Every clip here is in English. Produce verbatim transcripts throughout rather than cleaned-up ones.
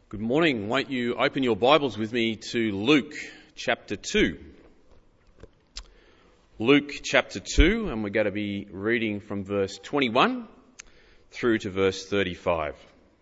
Good morning. Won't you open your Bibles with me to Luke chapter two. Luke chapter two, and we're going to be reading from verse twenty-one through to verse thirty-five.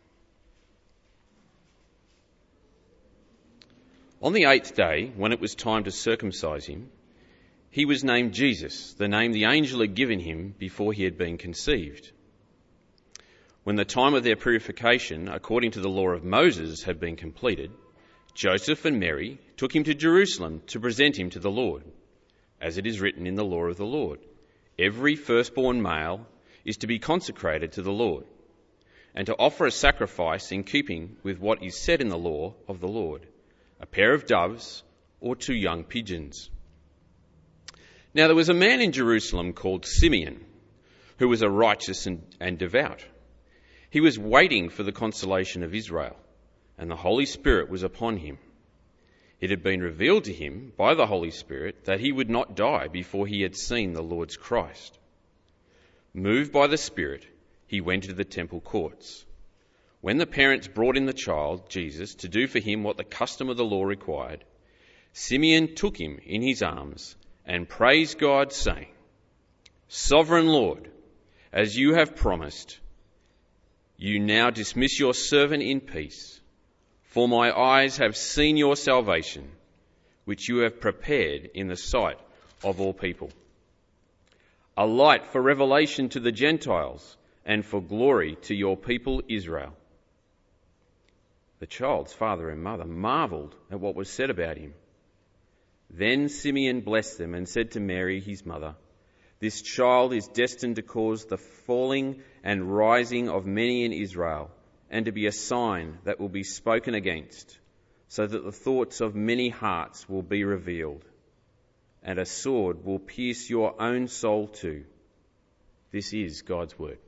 On the eighth day, when it was time to circumcise him, he was named Jesus, the name the angel had given him before he had been conceived. When the time of their purification, according to the law of Moses, had been completed, Joseph and Mary took him to Jerusalem to present him to the Lord. As it is written in the law of the Lord, every firstborn male is to be consecrated to the Lord, and to offer a sacrifice in keeping with what is said in the law of the Lord, a pair of doves or two young pigeons. Now there was a man in Jerusalem called Simeon, who was a righteous and, and devout. He was waiting for the consolation of Israel, and the Holy Spirit was upon him. It had been revealed to him by the Holy Spirit that he would not die before he had seen the Lord's Christ. Moved by the Spirit, he went into the temple courts. When the parents brought in the child, Jesus, to do for him what the custom of the law required, Simeon took him in his arms and praised God, saying, "Sovereign Lord, as you have promised, you now dismiss your servant in peace, for my eyes have seen your salvation, which you have prepared in the sight of all people, a light for revelation to the Gentiles and for glory to your people Israel." The child's father and mother marvelled at what was said about him. Then Simeon blessed them and said to Mary, his mother, "This child is destined to cause the falling and rising of many in Israel, and to be a sign that will be spoken against, so that the thoughts of many hearts will be revealed, and a sword will pierce your own soul too." This is God's word.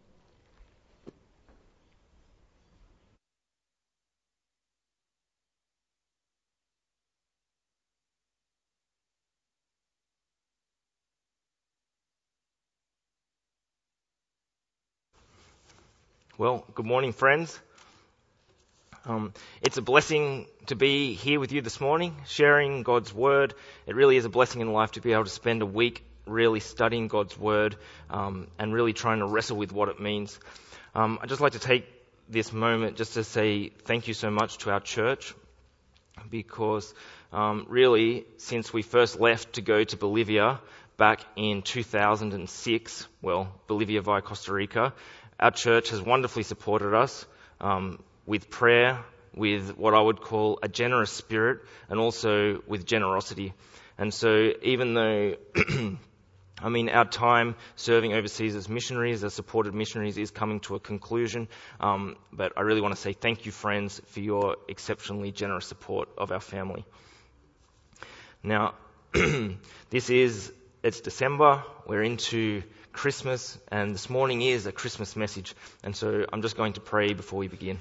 Well, good morning, friends. Um, it's a blessing to be here with you this morning, sharing God's Word. It really is a blessing in life to be able to spend a week really studying God's Word um, and really trying to wrestle with what it means. Um, I'd just like to take this moment just to say thank you so much to our church, because um, really, since we first left to go to Bolivia back in two thousand six, well, Bolivia via Costa Rica, our church has wonderfully supported us um, with prayer, with what I would call a generous spirit, and also with generosity. And so even though, I mean, our time serving overseas as missionaries, as supported missionaries, is coming to a conclusion, um, but I really want to say thank you, friends, for your exceptionally generous support of our family. Now, this is, it's December, we're into Christmas, and this morning is a Christmas message, and so I'm just going to pray before we begin.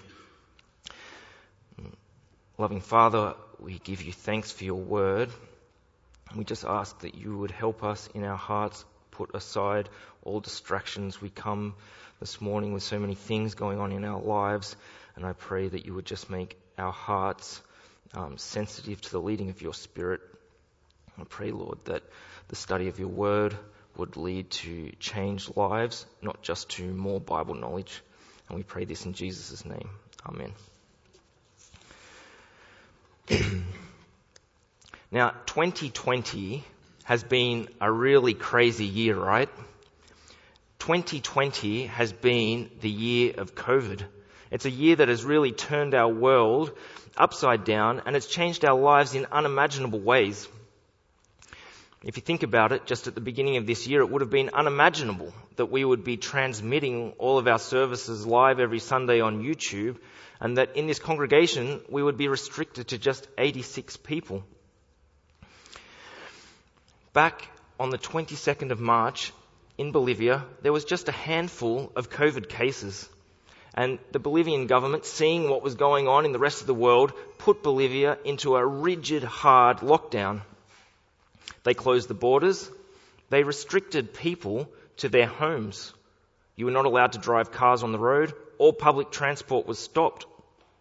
Loving Father, we give you thanks for your word. We just ask that you would help us in our hearts, put aside all distractions. We come this morning with so many things going on in our lives, and I pray that you would just make our hearts um, sensitive to the leading of your Spirit. I pray, Lord, that the study of your word would lead to changed lives, not just to more Bible knowledge. And we pray this in Jesus' name. Amen. Now, twenty twenty has been a really crazy year, right? twenty twenty has been the year of COVID. It's a year that has really turned our world upside down, and it's changed our lives in unimaginable ways. If you think about it, just at the beginning of this year, it would have been unimaginable that we would be transmitting all of our services live every Sunday on YouTube, and that in this congregation we would be restricted to just eighty-six people. Back on the twenty-second of March in Bolivia, there was just a handful of COVID cases. And the Bolivian government, seeing what was going on in the rest of the world, put Bolivia into a rigid, hard lockdown. They closed the borders. They restricted people to their homes. You were not allowed to drive cars on the road. All public transport was stopped.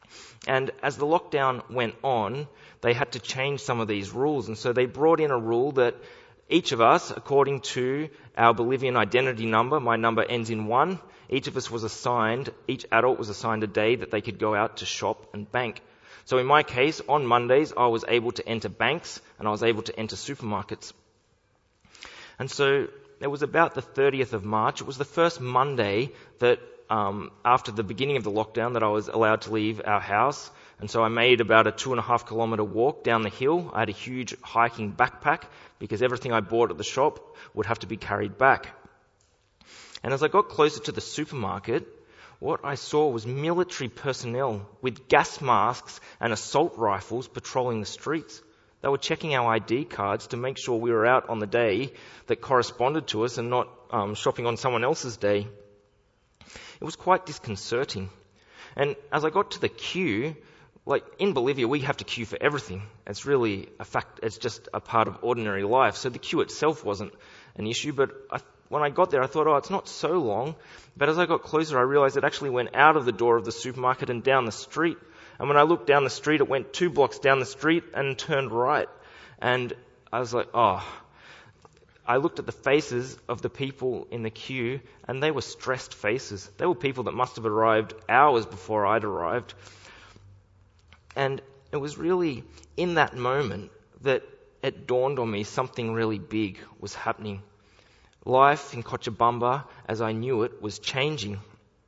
And as the lockdown went on, they had to change some of these rules. And so they brought in a rule that each of us, according to our Bolivian identity number, my number ends in one, each of us was assigned, each adult was assigned a day that they could go out to shop and bank. So in my case, on Mondays, I was able to enter banks and I was able to enter supermarkets. And so it was about the thirtieth of March. It was the first Monday that um, after the beginning of the lockdown that I was allowed to leave our house. And so I made about a two and a half kilometre walk down the hill. I had a huge hiking backpack because everything I bought at the shop would have to be carried back. And as I got closer to the supermarket, what I saw was military personnel with gas masks and assault rifles patrolling the streets. They were checking our I D cards to make sure we were out on the day that corresponded to us and not um, shopping on someone else's day. It was quite disconcerting. And as I got to the queue, like in Bolivia, we have to queue for everything. It's really a fact, it's just a part of ordinary life. So the queue itself wasn't an issue, but I, when I got there, I thought, oh, it's not so long. But as I got closer, I realized it actually went out of the door of the supermarket and down the street. And when I looked down the street, it went two blocks down the street and turned right. And I was like, oh. I looked at the faces of the people in the queue, and they were stressed faces. They were people that must have arrived hours before I'd arrived. And it was really in that moment that it dawned on me something really big was happening. Life in Cochabamba, as I knew it, was changing.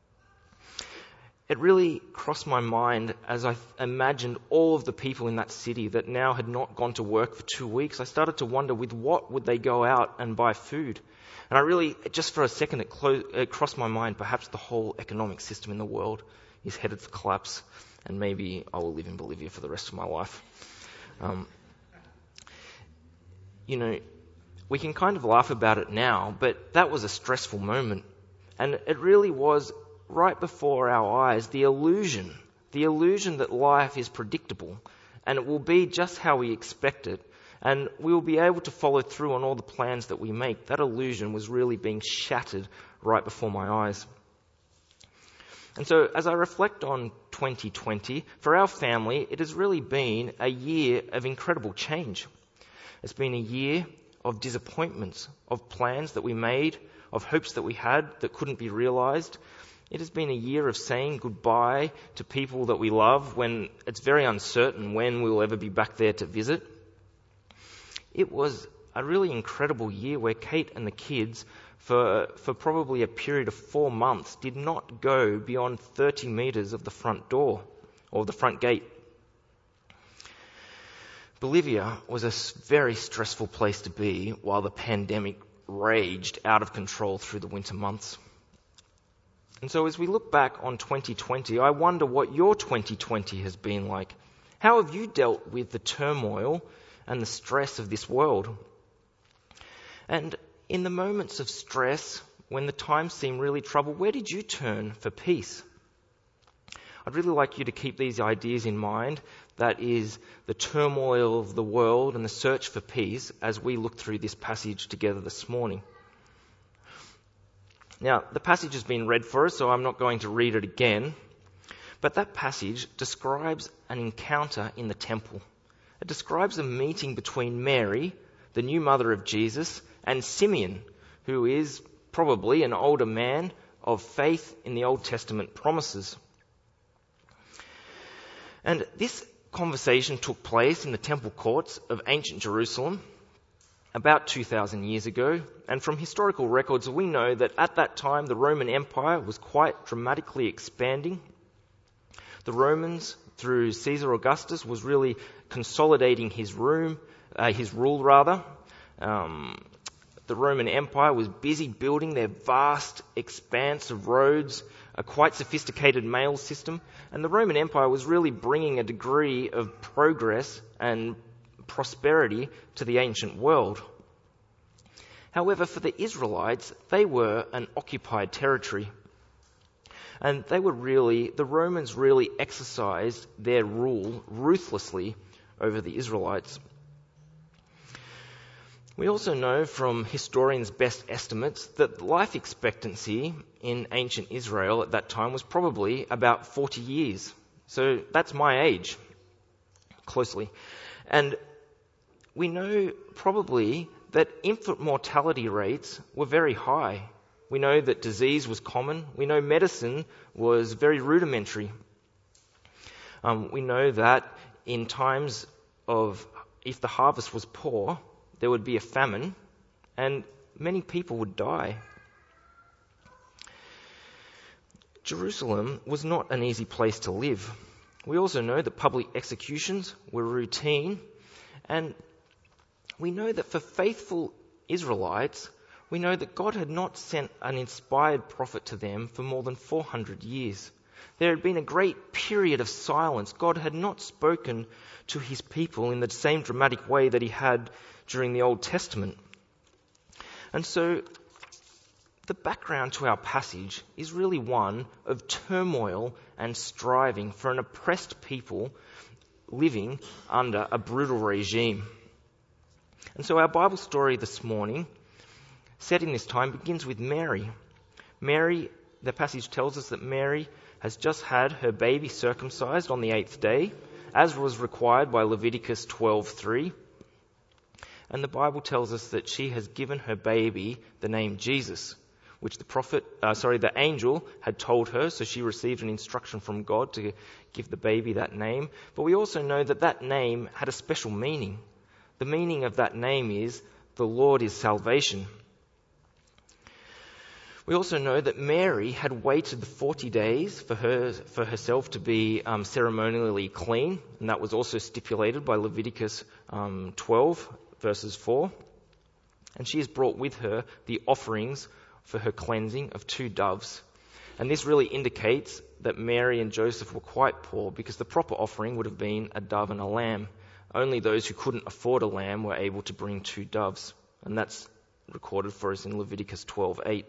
It really crossed my mind as I imagined all of the people in that city that now had not gone to work for two weeks. I started to wonder with what would they go out and buy food. And I really, just for a second, it, clo- it crossed my mind perhaps the whole economic system in the world is headed for collapse. And maybe I will live in Bolivia for the rest of my life. Um, you know, we can kind of laugh about it now, but that was a stressful moment. And it really was right before our eyes, the illusion, the illusion that life is predictable and it will be just how we expect it. And we will be able to follow through on all the plans that we make. That illusion was really being shattered right before my eyes. And so as I reflect on twenty twenty, for our family, it has really been a year of incredible change. It's been a year of disappointments, of plans that we made, of hopes that we had that couldn't be realized. It has been a year of saying goodbye to people that we love when it's very uncertain when we will ever be back there to visit. It was a really incredible year where Kate and the kids, for for probably a period of four months, did not go beyond thirty metres of the front door or the front gate. Bolivia was a very stressful place to be while the pandemic raged out of control through the winter months. And so as we look back on twenty twenty, I wonder what your twenty twenty has been like. How have you dealt with the turmoil and the stress of this world? And in the moments of stress, when the times seem really troubled, where did you turn for peace? I'd really like you to keep these ideas in mind. That is the turmoil of the world and the search for peace as we look through this passage together this morning. Now, the passage has been read for us, so I'm not going to read it again. But that passage describes an encounter in the temple. It describes a meeting between Mary, the new mother of Jesus, and Simeon, who is probably an older man of faith in the Old Testament promises. And this conversation took place in the temple courts of ancient Jerusalem about two thousand years ago. And from historical records, we know that at that time the Roman Empire was quite dramatically expanding. The Romans, through Caesar Augustus, was really consolidating his room, uh, his rule rather. Um, the Roman Empire was busy building their vast expanse of roads, a quite sophisticated mail system, and the Roman Empire was really bringing a degree of progress and prosperity to the ancient world. However, for the Israelites, they were an occupied territory. And they were really, the Romans really exercised their rule ruthlessly over the Israelites. We also know from historians' best estimates that life expectancy in ancient Israel at that time was probably about forty years. So that's my age, closely. And we know probably that infant mortality rates were very high. We know that disease was common. We know medicine was very rudimentary. Um, we know that in times of, if the harvest was poor, there would be a famine and many people would die. Jerusalem was not an easy place to live. We also know that public executions were routine, and we know that for faithful Israelites, we know that God had not sent an inspired prophet to them for more than four hundred years. There had been a great period of silence. God had not spoken to his people in the same dramatic way that he had during the Old Testament. And so the background to our passage is really one of turmoil and striving for an oppressed people living under a brutal regime. And so our Bible story this morning, set in this time, begins with Mary. Mary, the passage tells us that Mary has just had her baby circumcised on the eighth day, as was required by Leviticus twelve three. And the Bible tells us that she has given her baby the name Jesus, which the prophet, uh, sorry, the angel had told her, so she received an instruction from God to give the baby that name. But we also know that that name had a special meaning. The meaning of that name is, the Lord is salvation. We also know that Mary had waited the forty days for her for herself to be um, ceremonially clean, and that was also stipulated by Leviticus um, twelve, verses four. And she has brought with her the offerings for her cleansing of two doves. And this really indicates that Mary and Joseph were quite poor, because the proper offering would have been a dove and a lamb. Only those who couldn't afford a lamb were able to bring two doves. And that's recorded for us in Leviticus twelve eight.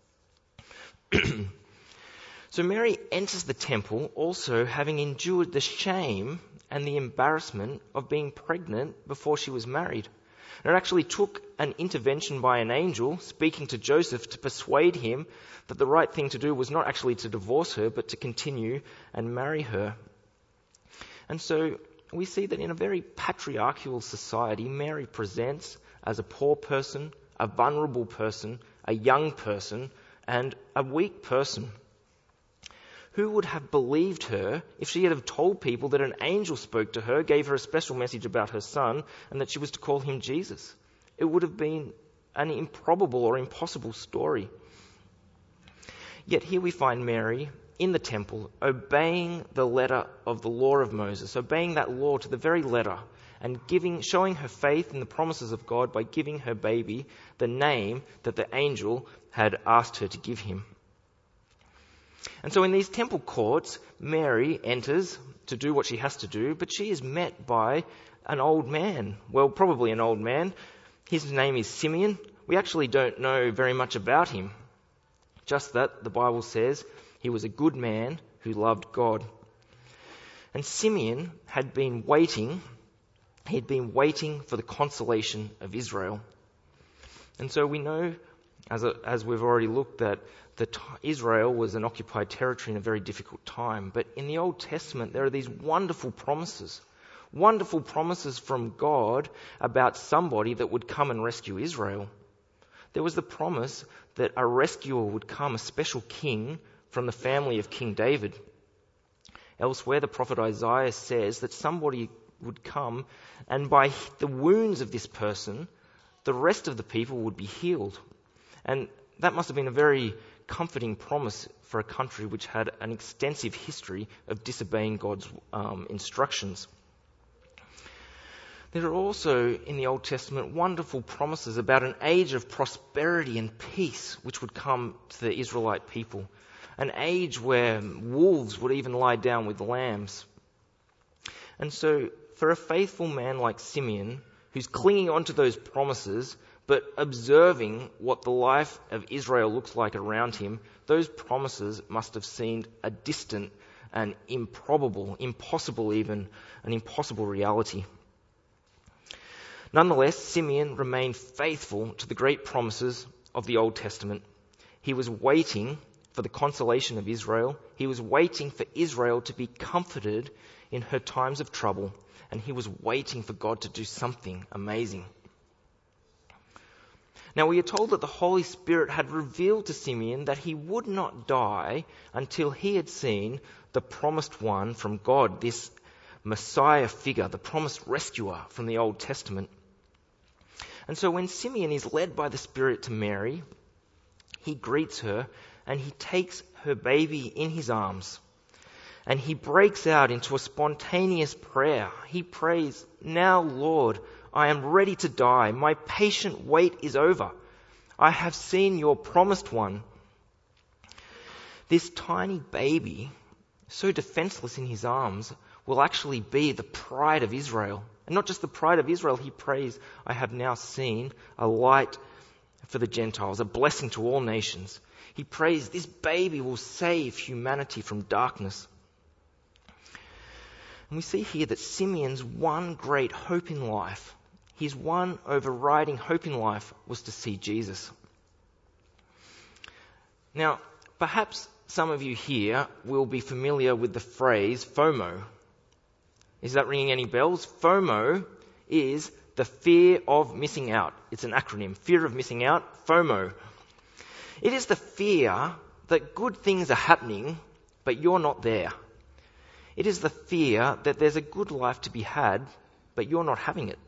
So Mary enters the temple also having endured the shame and the embarrassment of being pregnant before she was married. And it actually took an intervention by an angel speaking to Joseph to persuade him that the right thing to do was not actually to divorce her, but to continue and marry her. And so we see that in a very patriarchal society, Mary presents as a poor person, a vulnerable person, a young person, and a weak person. Who would have believed her if she had have told people that an angel spoke to her, gave her a special message about her son, and that she was to call him Jesus? It would have been an improbable or impossible story. Yet here we find Mary in the temple, obeying the letter of the law of Moses, obeying that law to the very letter, and giving, showing her faith in the promises of God by giving her baby the name that the angel had asked her to give him. And so in these temple courts, Mary enters to do what she has to do, but she is met by an old man. Well, probably an old man. His name is Simeon. We actually don't know very much about him. Just that the Bible says he was a good man who loved God. And Simeon had been waiting, he had been waiting for the consolation of Israel. And so we know, as a, as we've already looked, that the t- Israel was an occupied territory in a very difficult time. But in the Old Testament, there are these wonderful promises, wonderful promises from God about somebody that would come and rescue Israel. There was the promise that a rescuer would come, a special king from the family of King David. Elsewhere, the prophet Isaiah says that somebody would come, and by the wounds of this person, the rest of the people would be healed. And that must have been a very comforting promise for a country which had an extensive history of disobeying God's um, instructions. There are also in the Old Testament wonderful promises about an age of prosperity and peace which would come to the Israelite people. An age where wolves would even lie down with lambs. And so for a faithful man like Simeon, who's clinging on to those promises, but observing what the life of Israel looks like around him, those promises must have seemed a distant and improbable, impossible even, an impossible reality. Nonetheless, Simeon remained faithful to the great promises of the Old Testament. He was waiting for the consolation of Israel. He was waiting for Israel to be comforted in her times of trouble, and he was waiting for God to do something amazing. Now we are told that the Holy Spirit had revealed to Simeon that he would not die until he had seen the promised one from God, this Messiah figure, the promised rescuer from the Old Testament. And so when Simeon is led by the Spirit to Mary, he greets her and he takes her baby in his arms. And he breaks out into a spontaneous prayer. He prays, "Now, Lord, I am ready to die. My patient wait is over. I have seen your promised one." This tiny baby, so defenseless in his arms, will actually be the pride of Israel. And not just the pride of Israel, he prays, "I have now seen a light for the Gentiles, a blessing to all nations." He prays this baby will save humanity from darkness. And we see here that Simeon's one great hope in life, his one overriding hope in life, was to see Jesus. Now, perhaps some of you here will be familiar with the phrase FOMO. Is that ringing any bells? FOMO is the fear of missing out. It's an acronym, fear of missing out, FOMO. It is the fear that good things are happening, but you're not there. It is the fear that there's a good life to be had, but you're not having it.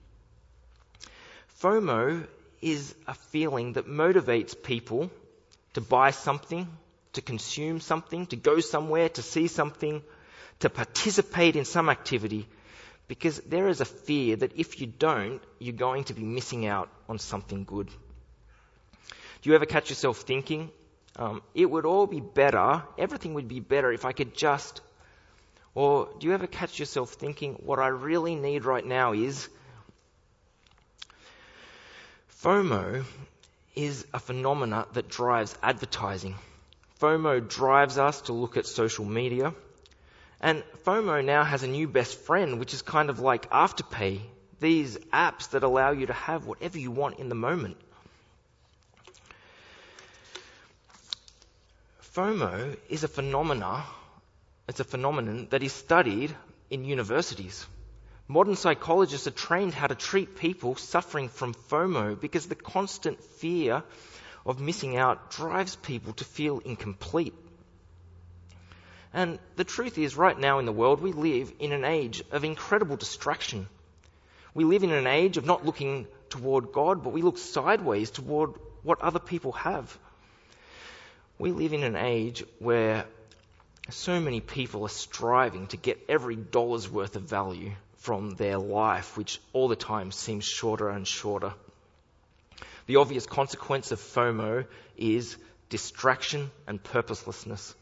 FOMO is a feeling that motivates people to buy something, to consume something, to go somewhere, to see something, to participate in some activity, because there is a fear that if you don't, you're going to be missing out on something good. Do you ever catch yourself thinking, um, it would all be better, everything would be better if I could just... Or do you ever catch yourself thinking, what I really need right now is... FOMO is a phenomena that drives advertising. FOMO drives us to look at social media. And FOMO now has a new best friend, which is kind of like Afterpay. These apps that allow you to have whatever you want in the moment. FOMO is a phenomena, it's a phenomenon that is studied in universities. Modern psychologists are trained how to treat people suffering from FOMO because the constant fear of missing out drives people to feel incomplete. And the truth is, right now in the world, we live in an age of incredible distraction. We live in an age of not looking toward God, but we look sideways toward what other people have. We live in an age where so many people are striving to get every dollar's worth of value from their life, which all the time seems shorter and shorter. The obvious consequence of FOMO is distraction and purposelessness.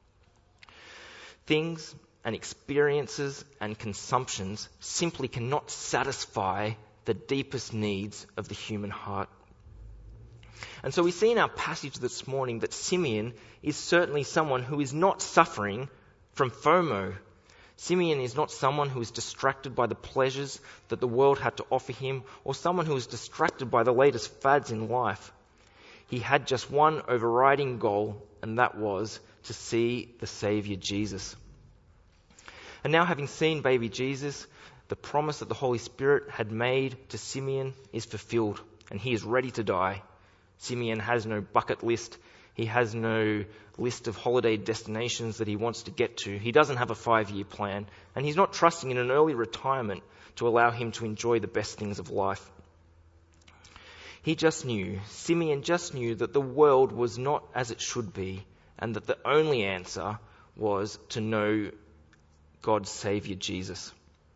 Things and experiences and consumptions simply cannot satisfy the deepest needs of the human heart. And so we see in our passage this morning that Simeon is certainly someone who is not suffering from FOMO. Simeon is not someone who is distracted by the pleasures that the world had to offer him, or someone who is distracted by the latest fads in life. He had just one overriding goal, and that was to see the Saviour Jesus. And now, having seen baby Jesus, the promise that the Holy Spirit had made to Simeon is fulfilled, and he is ready to die. Simeon has no bucket list. He has no list of holiday destinations that he wants to get to. He doesn't have a five-year plan, and he's not trusting in an early retirement to allow him to enjoy the best things of life. He just knew, Simeon just knew that the world was not as it should be, and that the only answer was to know God's Saviour Jesus.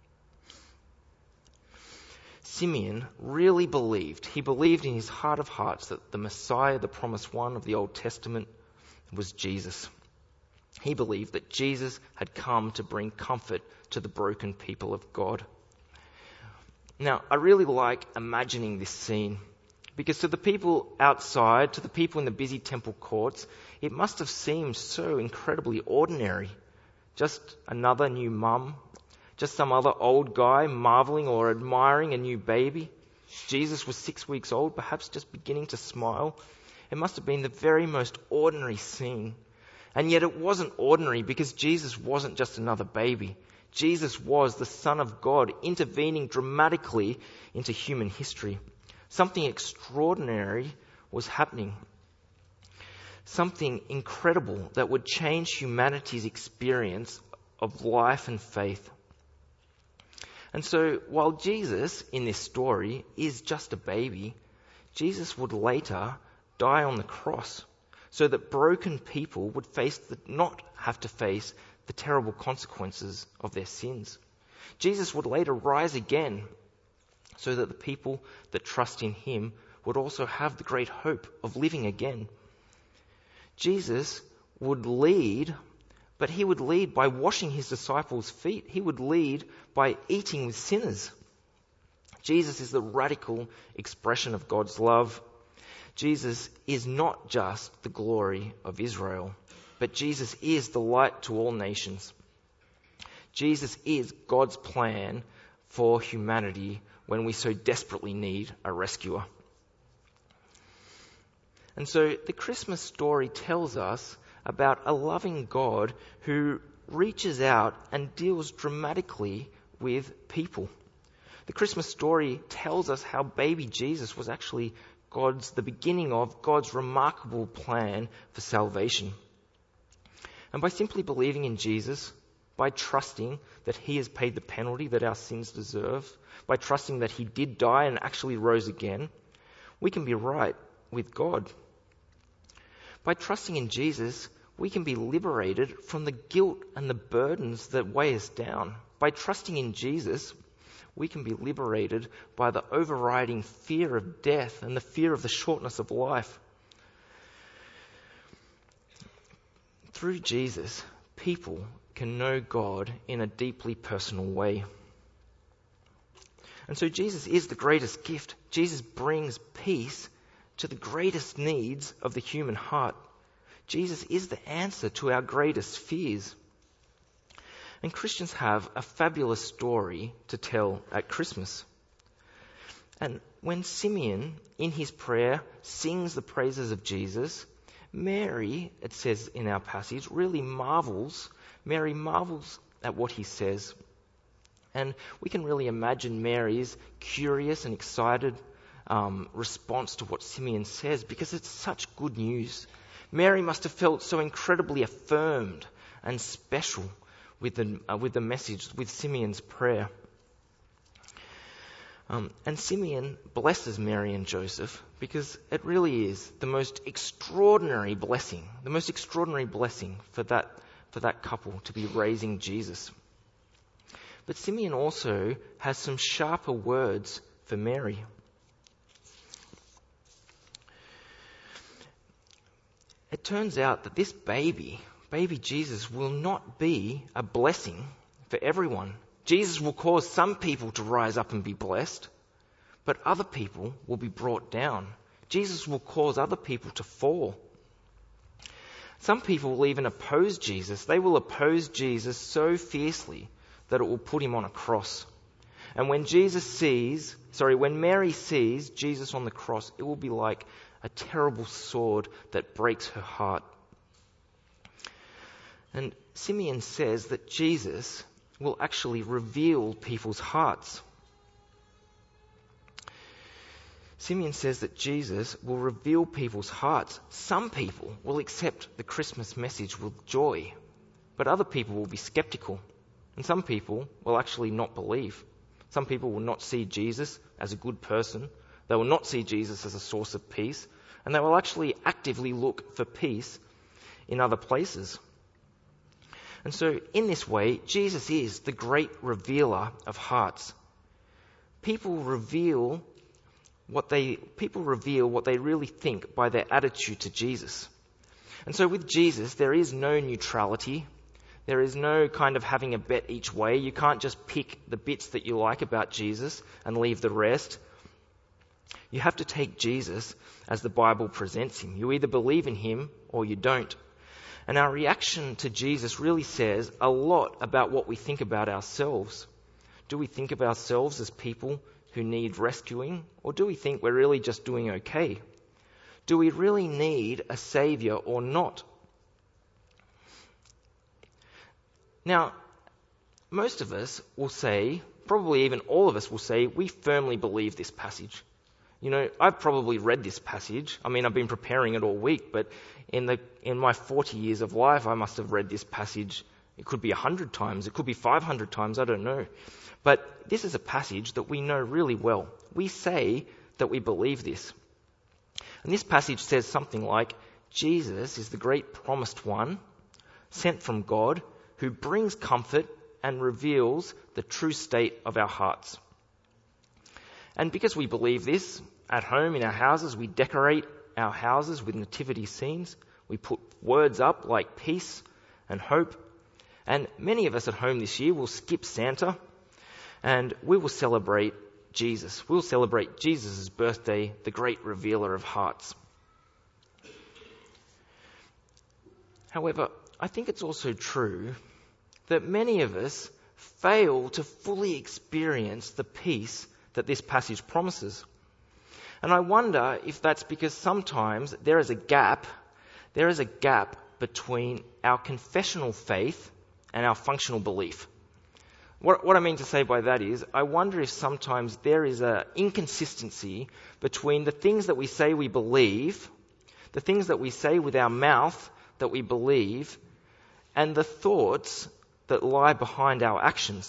Simeon really believed, he believed in his heart of hearts that the Messiah, the promised one of the Old Testament, was Jesus. He believed that Jesus had come to bring comfort to the broken people of God. Now, I really like imagining this scene, because to the people outside, to the people in the busy temple courts, it must have seemed so incredibly ordinary. Just another new mum, just some other old guy marveling or admiring a new baby. Jesus was six weeks old, perhaps just beginning to smile. It must have been the very most ordinary scene. And yet it wasn't ordinary because Jesus wasn't just another baby. Jesus was the Son of God intervening dramatically into human history. Something extraordinary was happening. Something incredible that would change humanity's experience of life and faith. And so while Jesus in this story is just a baby, Jesus would later die on the cross so that broken people would face the, not have to face the terrible consequences of their sins. Jesus would later rise again so that the people that trust in him would also have the great hope of living again. Jesus would lead, but he would lead by washing his disciples' feet. He would lead by eating with sinners. Jesus is the radical expression of God's love. Jesus is not just the glory of Israel, but Jesus is the light to all nations. Jesus is God's plan for humanity when we so desperately need a rescuer. And so the Christmas story tells us about a loving God who reaches out and deals dramatically with people. The Christmas story tells us how baby Jesus was actually God's, the beginning of God's remarkable plan for salvation. And by simply believing in Jesus, by trusting that he has paid the penalty that our sins deserve, by trusting that he did die and actually rose again, we can be right with God. By trusting in Jesus, we can be liberated from the guilt and the burdens that weigh us down. By trusting in Jesus, we can be liberated by the overriding fear of death and the fear of the shortness of life. Through Jesus, people can know God in a deeply personal way. And so Jesus is the greatest gift. Jesus brings peace to the greatest needs of the human heart. Jesus is the answer to our greatest fears. And Christians have a fabulous story to tell at Christmas. And when Simeon, in his prayer, sings the praises of Jesus, Mary, it says in our passage, really marvels. Mary marvels at what he says. And we can really imagine Mary's curious and excited um, response to what Simeon says, because it's such good news. Mary must have felt so incredibly affirmed and special with the, uh, with the message, with Simeon's prayer. Um, and Simeon blesses Mary and Joseph because it really is the most extraordinary blessing, the most extraordinary blessing for that, for that couple to be raising Jesus. But Simeon also has some sharper words for Mary. It turns out that this baby, baby Jesus, will not be a blessing for everyone. Jesus will cause some people to rise up and be blessed, but other people will be brought down. Jesus will cause other people to fall. Some people will even oppose Jesus. They will oppose Jesus so fiercely that it will put him on a cross. And when Jesus sees, sorry, when Mary sees Jesus on the cross, it will be like a terrible sword that breaks her heart. And Simeon says that Jesus will actually reveal people's hearts. Simeon says that Jesus will reveal people's hearts. Some people will accept the Christmas message with joy, but other people will be skeptical. And some people will actually not believe. Some people will not see Jesus as a good person. They will not see Jesus as a source of peace. And they will actually actively look for peace in other places. And so in this way, Jesus is the great revealer of hearts. People reveal what they, people reveal what they really think by their attitude to Jesus. And so with Jesus, there is no neutrality. There is no kind of having a bet each way. You can't just pick the bits that you like about Jesus and leave the rest. You have to take Jesus as the Bible presents him. You either believe in him or you don't. And our reaction to Jesus really says a lot about what we think about ourselves. Do we think of ourselves as people who need rescuing, or do we think we're really just doing okay? Do we really need a saviour or not? Now, most of us will say, probably even all of us will say, we firmly believe this passage. You know, I've probably read this passage. I mean, I've been preparing it all week, but in the in my forty years of life, I must have read this passage. It could be a hundred times. It could be five hundred times. I don't know. But this is a passage that we know really well. We say that we believe this. And this passage says something like, Jesus is the great promised one, sent from God, who brings comfort and reveals the true state of our hearts. And because we believe this, at home in our houses, we decorate our houses with nativity scenes. We put words up like peace and hope. And many of us at home this year will skip Santa and we will celebrate Jesus. We'll celebrate Jesus' birthday, the great revealer of hearts. However, I think it's also true that many of us fail to fully experience the peace that this passage promises. And I wonder if that's because sometimes there is a gap, there is a gap between our confessional faith and our functional belief. What, what I mean to say by that is, I wonder if sometimes there is an inconsistency between the things that we say we believe, the things that we say with our mouth that we believe, and the thoughts that lie behind our actions.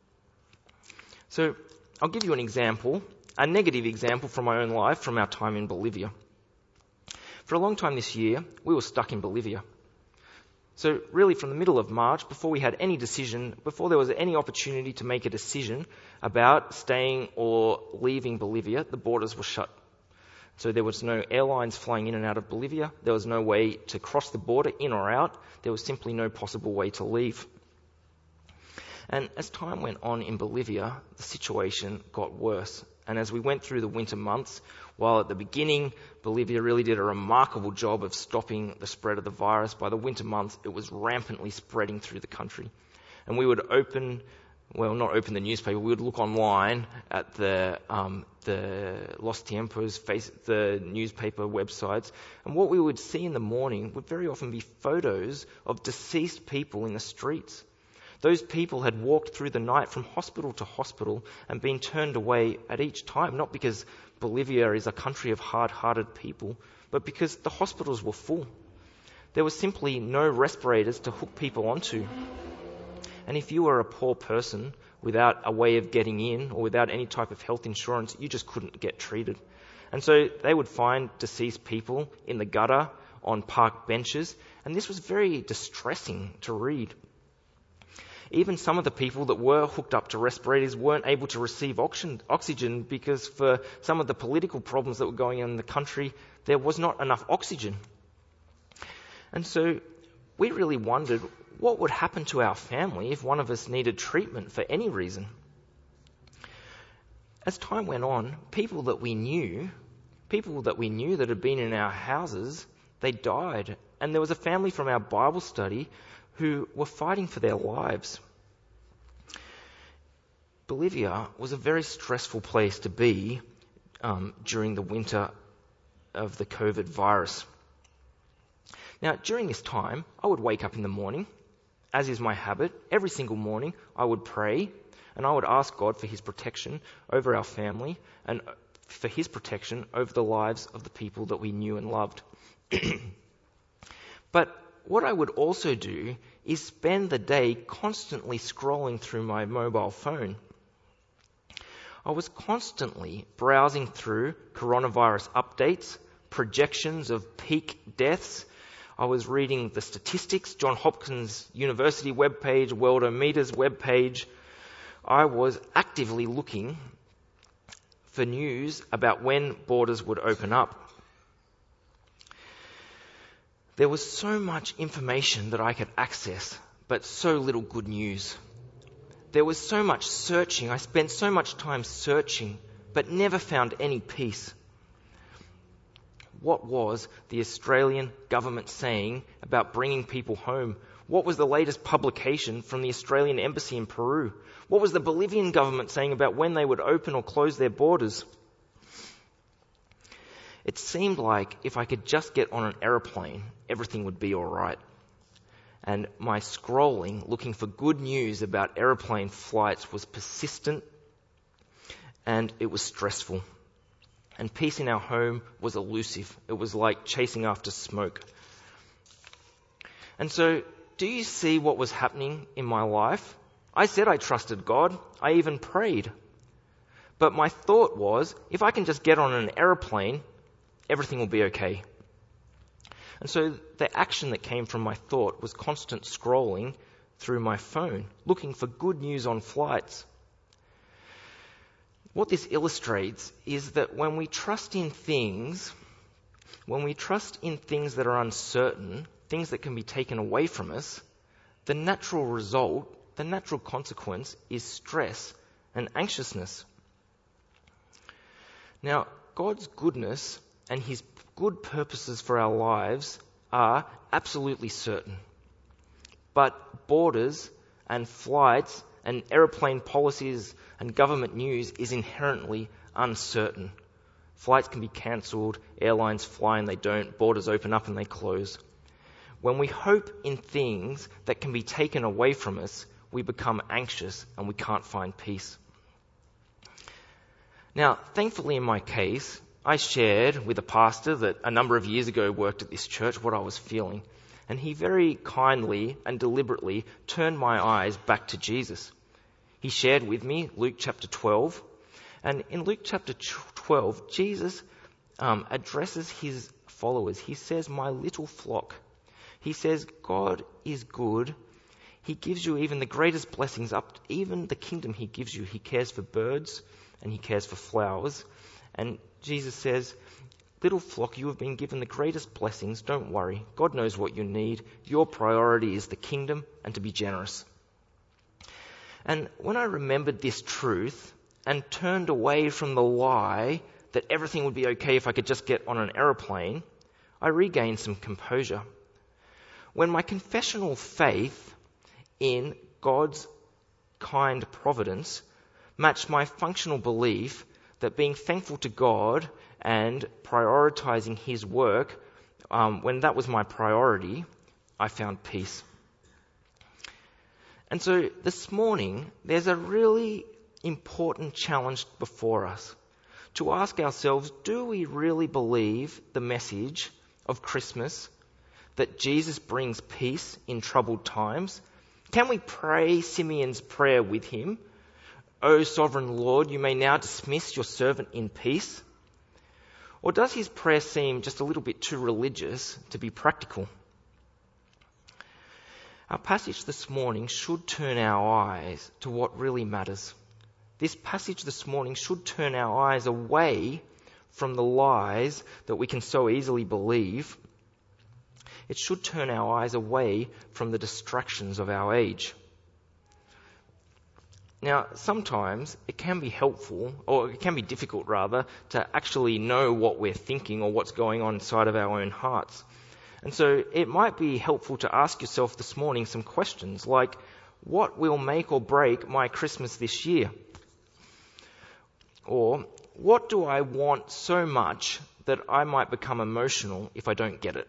So, I'll give you an example, a negative example from my own life, from our time in Bolivia. For a long time this year, we were stuck in Bolivia. So really from the middle of March, before we had any decision, before there was any opportunity to make a decision about staying or leaving Bolivia, the borders were shut. So there was no airlines flying in and out of Bolivia. There was no way to cross the border in or out. There was simply no possible way to leave. And as time went on in Bolivia, the situation got worse. And as we went through the winter months, while at the beginning, Bolivia really did a remarkable job of stopping the spread of the virus, by the winter months, it was rampantly spreading through the country. And we would open, well, not open the newspaper, we would look online at the um, the Los Tiempos, face, the newspaper websites, and what we would see in the morning would very often be photos of deceased people in the streets. Those people had walked through the night from hospital to hospital and been turned away at each time, not because Bolivia is a country of hard-hearted people, but because the hospitals were full. There was simply no respirators to hook people onto. And if you were a poor person without a way of getting in or without any type of health insurance, you just couldn't get treated. And so they would find deceased people in the gutter, on park benches, and this was very distressing to read. Even some of the people that were hooked up to respirators weren't able to receive oxygen because for some of the political problems that were going on in the country, there was not enough oxygen. And so we really wondered what would happen to our family if one of us needed treatment for any reason. As time went on, people that we knew, people that we knew that had been in our houses, they died. And there was a family from our Bible study who were fighting for their lives. Bolivia was a very stressful place to be um, during the winter of the COVID virus. Now, during this time, I would wake up in the morning, as is my habit. Every single morning, I would pray, and I would ask God for his protection over our family and for his protection over the lives of the people that we knew and loved. But what I would also do is spend the day constantly scrolling through my mobile phone. I was constantly browsing through coronavirus updates, projections of peak deaths. I was reading the statistics, Johns Hopkins University webpage, Worldometer's webpage. I was actively looking for news about when borders would open up. There was so much information that I could access, but so little good news. There was so much searching. I spent so much time searching, but never found any peace. What was the Australian government saying about bringing people home? What was the latest publication from the Australian Embassy in Peru? What was the Bolivian government saying about when they would open or close their borders? It seemed like if I could just get on an aeroplane, everything would be all right. And my scrolling, looking for good news about aeroplane flights, was persistent and it was stressful. And peace in our home was elusive. It was like chasing after smoke. And so, do you see what was happening in my life? I said I trusted God. I even prayed. But my thought was, if I can just get on an aeroplane, everything will be okay. And so the action that came from my thought was constant scrolling through my phone, looking for good news on flights. What this illustrates is that when we trust in things, when we trust in things that are uncertain, things that can be taken away from us, the natural result, the natural consequence is stress and anxiousness. Now, God's goodness and his good purposes for our lives are absolutely certain. But borders and flights and aeroplane policies and government news is inherently uncertain. Flights can be cancelled, airlines fly and they don't, borders open up and they close. When we hope in things that can be taken away from us, we become anxious and we can't find peace. Now, thankfully in my case, I shared with a pastor that a number of years ago worked at this church what I was feeling. And he very kindly and deliberately turned my eyes back to Jesus. He shared with me Luke chapter twelve. And in Luke chapter twelve, Jesus um, addresses his followers. He says, "My little flock." He says, God is good. He gives you even the greatest blessings, up even the kingdom he gives you. He cares for birds and he cares for flowers. And Jesus says, "Little flock, you have been given the greatest blessings. Don't worry. God knows what you need. Your priority is the kingdom and to be generous." And when I remembered this truth and turned away from the lie that everything would be okay if I could just get on an aeroplane, I regained some composure. When my confessional faith in God's kind providence matched my functional belief that being thankful to God and prioritizing his work, um, when that was my priority, I found peace. And so this morning, there's a really important challenge before us to ask ourselves, do we really believe the message of Christmas that Jesus brings peace in troubled times? Can we pray Simeon's prayer with him? "O sovereign Lord, you may now dismiss your servant in peace"? Or does his prayer seem just a little bit too religious to be practical? Our passage this morning should turn our eyes to what really matters. This passage this morning should turn our eyes away from the lies that we can so easily believe. It should turn our eyes away from the distractions of our age. Now, sometimes it can be helpful, or it can be difficult rather, to actually know what we're thinking or what's going on inside of our own hearts. And so it might be helpful to ask yourself this morning some questions like, what will make or break my Christmas this year? Or, what do I want so much that I might become emotional if I don't get it?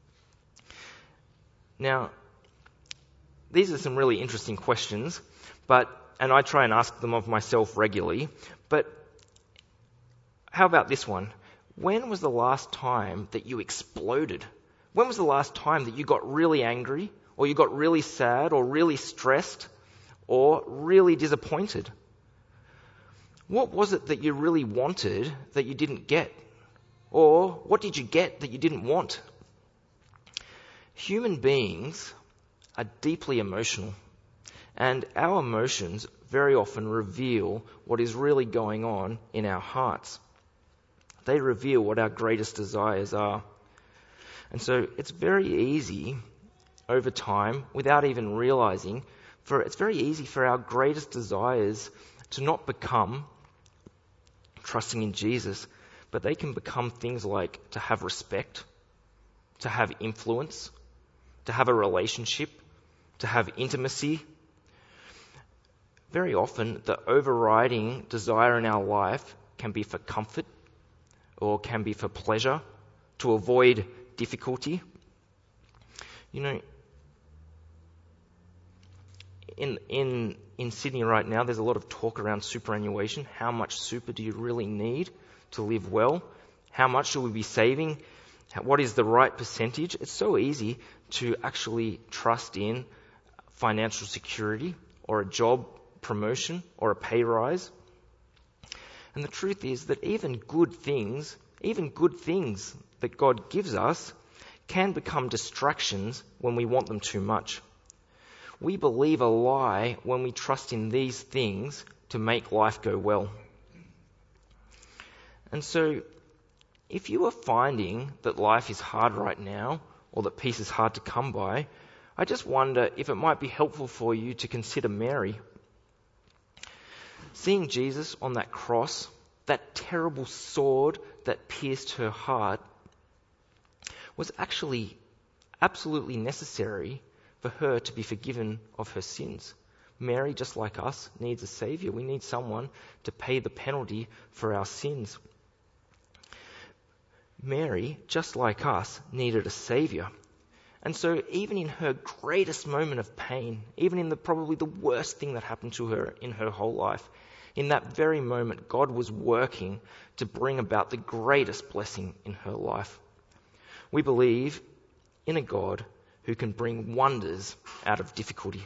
Now, these are some really interesting questions, but and I try and ask them of myself regularly. But how about this one? When was the last time that you exploded? When was the last time that you got really angry, or you got really sad, or really stressed, or really disappointed? What was it that you really wanted that you didn't get? Or what did you get that you didn't want? Human beings are deeply emotional, and our emotions very often reveal what is really going on in our hearts. They reveal what our greatest desires are. And so it's very easy over time, without even realizing, for it's very easy for our greatest desires to not become trusting in Jesus, but they can become things like to have respect, to have influence, to have a relationship, to have intimacy. Very often, the overriding desire in our life can be for comfort, or can be for pleasure, to avoid difficulty. You know, in in in Sydney right now, there's a lot of talk around superannuation. How much super do you really need to live well? How much should we be saving? What is the right percentage? It's so easy to actually trust in financial security or a job promotion or a pay rise. And the truth is that even good things, even good things that God gives us can become distractions when we want them too much. We believe a lie when we trust in these things to make life go well. And so, if you are finding that life is hard right now, or that peace is hard to come by, I just wonder if it might be helpful for you to consider Mary. Seeing Jesus on that cross, that terrible sword that pierced her heart, was actually absolutely necessary for her to be forgiven of her sins. Mary, just like us, needs a saviour. We need someone to pay the penalty for our sins. Mary, just like us, needed a saviour. And so even in her greatest moment of pain, even in the probably the worst thing that happened to her in her whole life, in that very moment, God was working to bring about the greatest blessing in her life. We believe in a God who can bring wonders out of difficulty.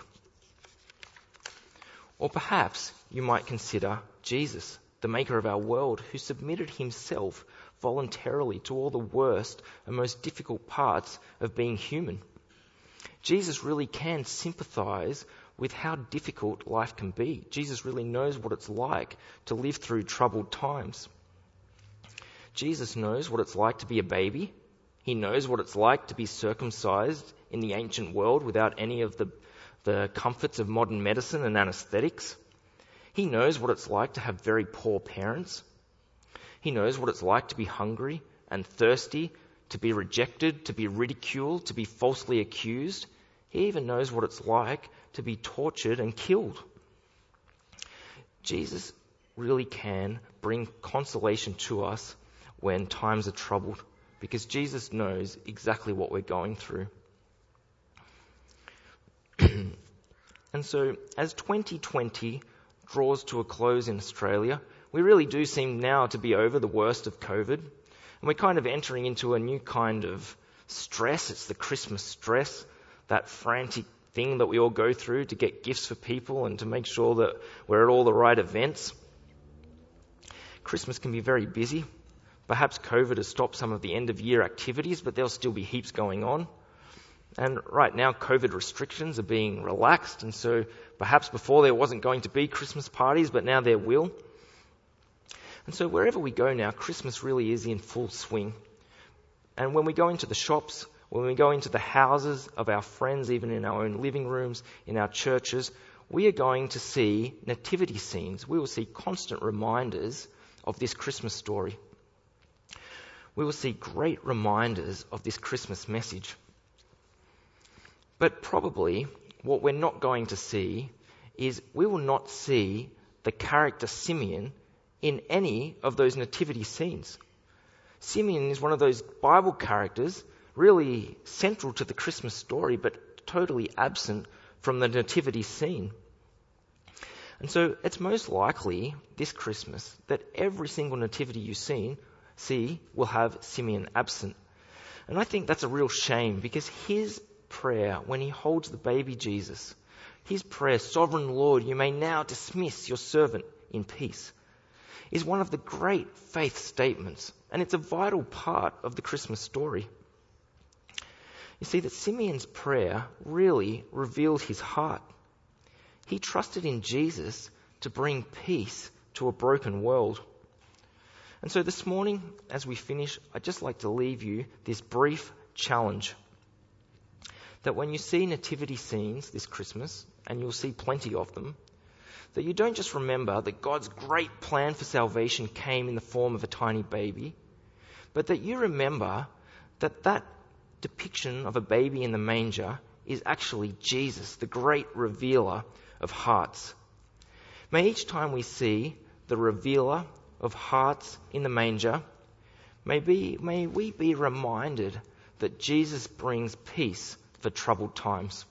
Or perhaps you might consider Jesus, the maker of our world, who submitted himself voluntarily to all the worst and most difficult parts of being human. Jesus really can sympathize with how difficult life can be. Jesus really knows what it's like to live through troubled times. Jesus knows what it's like to be a baby. He knows what it's like to be circumcised in the ancient world without any of the, the comforts of modern medicine and anesthetics. He knows what it's like to have very poor parents. He knows what it's like to be hungry and thirsty, to be rejected, to be ridiculed, to be falsely accused. He even knows what it's like to be tortured and killed. Jesus really can bring consolation to us when times are troubled, because Jesus knows exactly what we're going through. And so, as twenty twenty draws to a close in Australia, we really do seem now to be over the worst of COVID. And we're kind of entering into a new kind of stress. It's the Christmas stress, that frantic thing that we all go through to get gifts for people and to make sure that we're at all the right events. Christmas can be very busy. Perhaps COVID has stopped some of the end-of-year activities, but there'll still be heaps going on. And right now, COVID restrictions are being relaxed, and so perhaps before there wasn't going to be Christmas parties, but now there will. And so wherever we go now, Christmas really is in full swing. And when we go into the shops, when we go into the houses of our friends, even in our own living rooms, in our churches, we are going to see nativity scenes. We will see constant reminders of this Christmas story. We will see great reminders of this Christmas message. But probably what we're not going to see is we will not see the character Simeon in any of those nativity scenes. Simeon is one of those Bible characters really central to the Christmas story, but totally absent from the nativity scene. And so it's most likely this Christmas that every single nativity you see, see will have Simeon absent. And I think that's a real shame, because his prayer when he holds the baby Jesus, his prayer, "Sovereign Lord, you may now dismiss your servant in peace," is one of the great faith statements, and it's a vital part of the Christmas story. You see that Simeon's prayer really revealed his heart. He trusted in Jesus to bring peace to a broken world. And so this morning, as we finish, I'd just like to leave you this brief challenge. That when you see nativity scenes this Christmas, and you'll see plenty of them, that you don't just remember that God's great plan for salvation came in the form of a tiny baby, but that you remember that that depiction of a baby in the manger is actually Jesus, the great revealer of hearts. May each time we see the revealer of hearts in the manger, May, be, may we be reminded that Jesus brings peace for troubled times.